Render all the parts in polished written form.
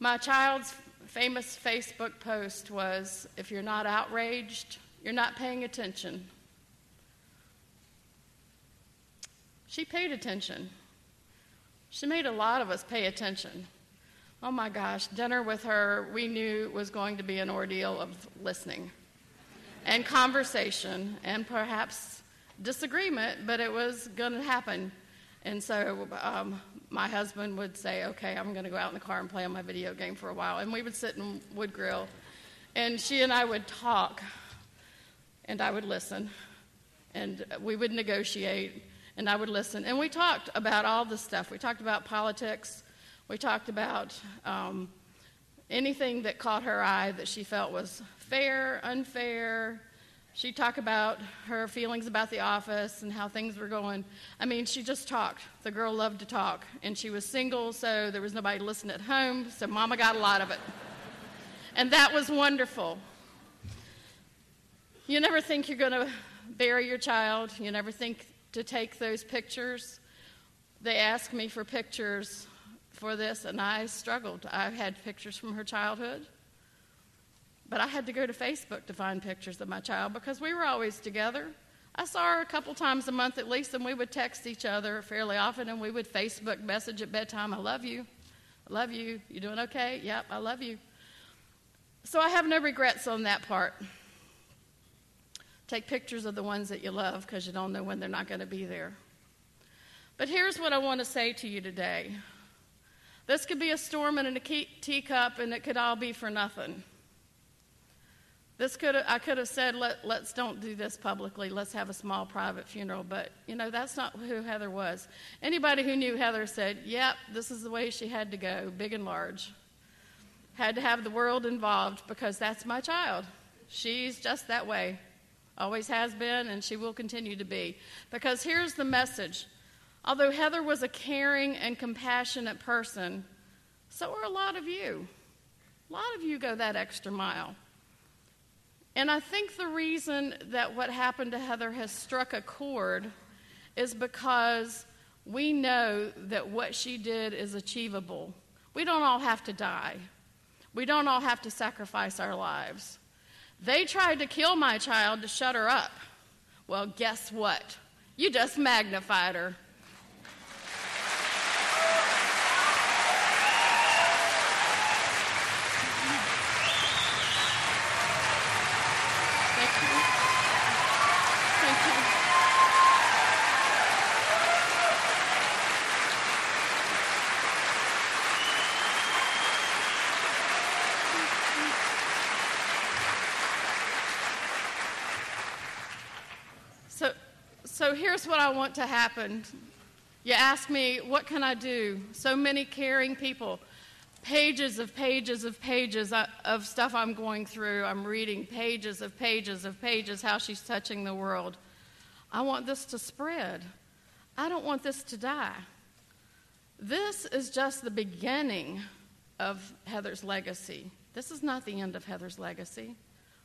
My child's famous Facebook post was, "If you're not outraged, you're not paying attention." She paid attention. She made a lot of us pay attention. Oh my gosh, dinner with her, we knew was going to be an ordeal of listening and conversation and perhaps disagreement, but it was going to happen. And so my husband would say, "Okay, I'm going to go out in the car and play on my video game for a while." And we would sit and would grill. And she and I would talk, and I would listen. And we would negotiate, and I would listen. And we talked about all this stuff. We talked about politics. We talked about anything that caught her eye that she felt was fair, unfair. She'd talk about her feelings about the office and how things were going. I mean, she just talked. The girl loved to talk. And she was single, so there was nobody to listen at home, so Mama got a lot of it. And that was wonderful. You never think you're going to bury your child. You never think to take those pictures. They asked me for pictures for this, and I struggled. I had pictures from her childhood. But I had to go to Facebook to find pictures of my child because we were always together. I saw her a couple times a month at least, and we would text each other fairly often, and we would Facebook message at bedtime, "I love you. I love you. You doing okay? Yep, I love you." So I have no regrets on that part. Take pictures of the ones that you love because you don't know when they're not going to be there. But here's what I want to say to you today. This could be a storm in a teacup, and it could all be for nothing. I could have said, let's don't do this publicly. Let's have a small private funeral. But, that's not who Heather was. Anybody who knew Heather said, yep, this is the way she had to go, big and large. Had to have the world involved because that's my child. She's just that way. Always has been, and she will continue to be. Because here's the message. Although Heather was a caring and compassionate person, so are a lot of you. A lot of you go that extra mile. And I think the reason that what happened to Heather has struck a chord is because we know that what she did is achievable. We don't all have to die. We don't all have to sacrifice our lives. They tried to kill my child to shut her up. Well, guess what? You just magnified her. So here's what I want to happen. You ask me, what can I do? So many caring people, pages of pages of pages of stuff I'm going through. I'm reading pages of pages of pages, how she's touching the world. I want this to spread. I don't want this to die. This is just the beginning of Heather's legacy. This is not the end of Heather's legacy.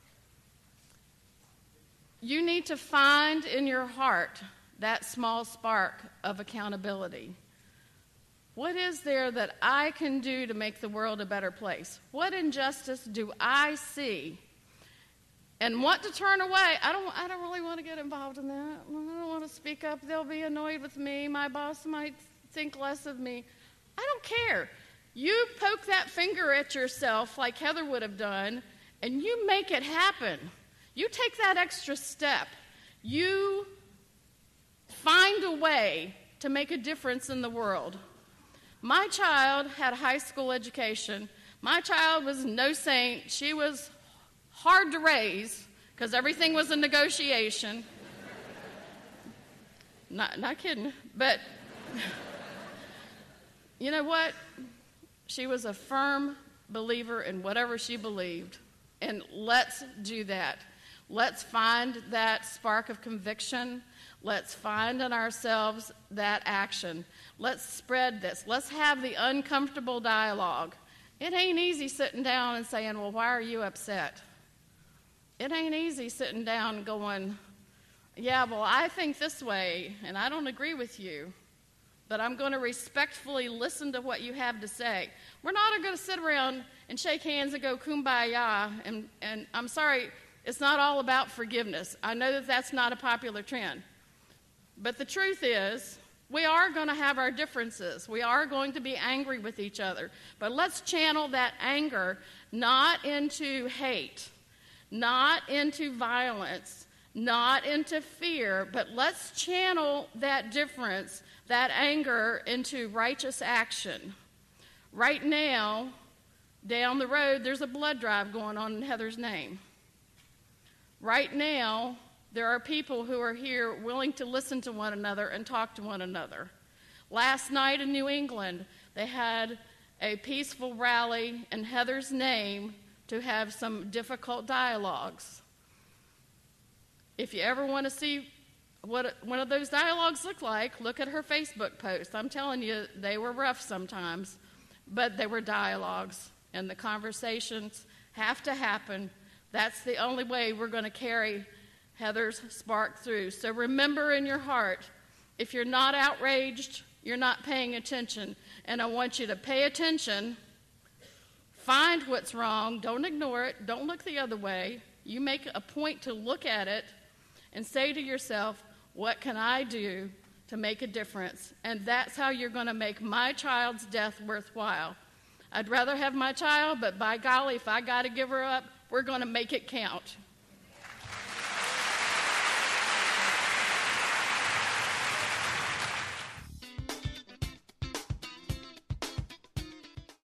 You need to find in your heart that small spark of accountability. What is there that I can do to make the world a better place? What injustice do I see and want to turn away? I don't really want to get involved in that. I don't want to speak up. They'll be annoyed with me. My boss might think less of me. I don't care. You poke that finger at yourself like Heather would have done, and you make it happen. You take that extra step. You find a way to make a difference in the world. My child had a high school education. My child was no saint. She was hard to raise because everything was a negotiation. Not kidding. But you know what? She was a firm believer in whatever she believed. And let's do that. Let's find that spark of conviction. Let's find in ourselves that action. Let's spread this. Let's have the uncomfortable dialogue. It ain't easy sitting down and saying, well, why are you upset? It ain't easy sitting down and going, yeah, well, I think this way, and I don't agree with you. but I'm going to respectfully listen to what you have to say. We're not going to sit around and shake hands and go kumbaya, and I'm sorry, it's not all about forgiveness. I know that that's not a popular trend. But the truth is, we are going to have our differences. We are going to be angry with each other. But let's channel that anger not into hate, not into violence, not into fear, but let's channel that difference, that anger, into righteous action. Right now, down the road, there's a blood drive going on in Heather's name. Right now, there are people who are here willing to listen to one another and talk to one another. Last night in New England, they had a peaceful rally in Heather's name to have some difficult dialogues. If you ever want to see what one of those dialogues looked like, look at her Facebook post. I'm telling you, they were rough sometimes, but they were dialogues, and the conversations have to happen. That's the only way we're going to carry Heather's spark through. So remember in your heart, if you're not outraged, you're not paying attention. And I want you to pay attention, find what's wrong, don't ignore it, don't look the other way. You make a point to look at it and say to yourself, what can I do to make a difference? And that's how you're going to make my child's death worthwhile. I'd rather have my child, but by golly, if I got to give her up, we're going to make it count.